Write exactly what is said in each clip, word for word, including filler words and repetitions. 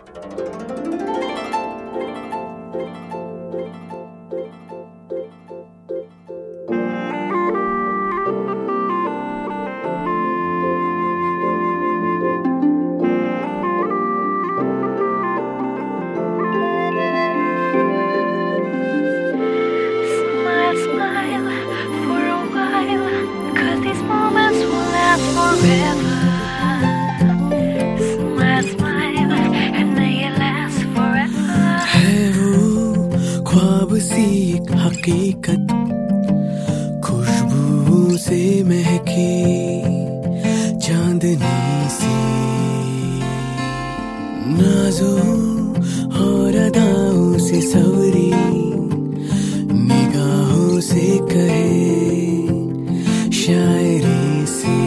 सी एक हकीकत खुशबू से महकी चांदनी सी नाज़ों और अदाओं से सवरी निगाहों से कहे शायरी सी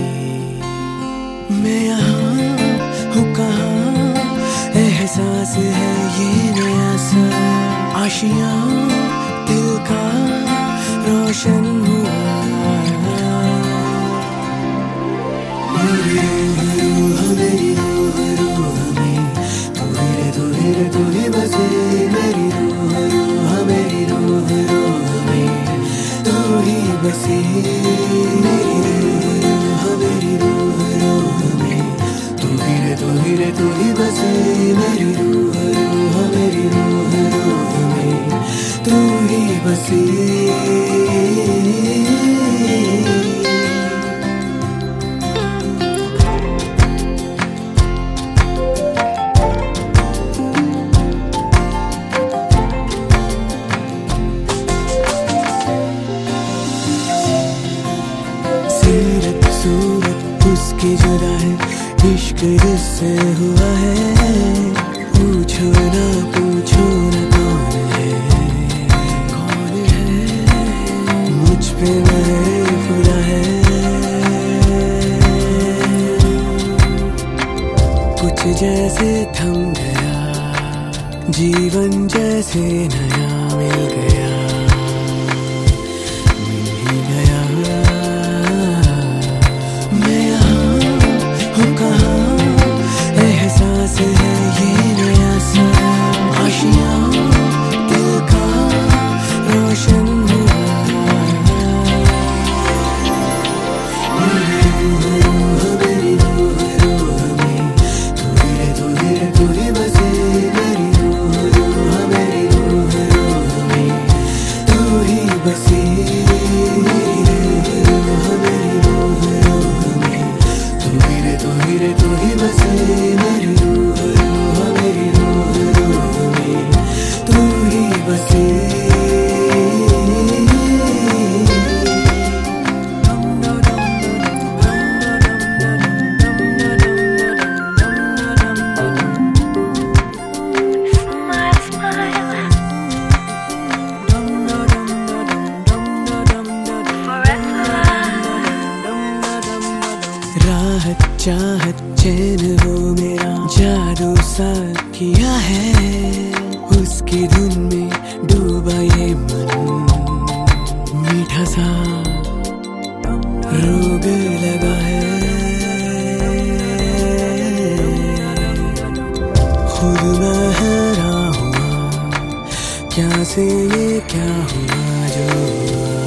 मैं यहाँ हूँ कहाँ एहसास है ये नया सा आशियाँ दिल का रोशन हुआ मेरी रूह मेरी रूह रूह में तू ही तू ही तू ही बसे मेरी रूह रूह मेरी रूह रूह में तू ही बसे मेरी रूह मेरी रूह रूह में तू ही तू ही तू ही बसे मेरी रूह रूह मेरी रूह रूह में तू ही बसे सीरत सूरत उसकी जुदा है इश्क जिससे हुआ है पूछो ना पूछो ना कौन है कौन है मुझ पे मेरे खुदा है कुछ जैसे थम गया जीवन जैसे नया मिल गया मिल ही गया मैं यहाँ हूँ कहाँ एहसास है ये नया सा आशियाँ दिल का रोशन हुआ मेरी रूह रूह मेरी रूह रूह में तू ही तू ही तू ही बसे मेरी रूह रूह मेरी रूह रूह में तू ही बसे मेरी रूह मेरी रूह रूह में तू ही तू ही तू ही बसे मेरी रूह रूह मेरी रूह रूह में तू ही बसे राहत चाहत चैन वो मेरा जादू सा किया है उसकी धुन में डूबा ये मन मीठा सा रोग लगा है खुद मैं हैरान हुआ क्या से ये क्या हुआ जो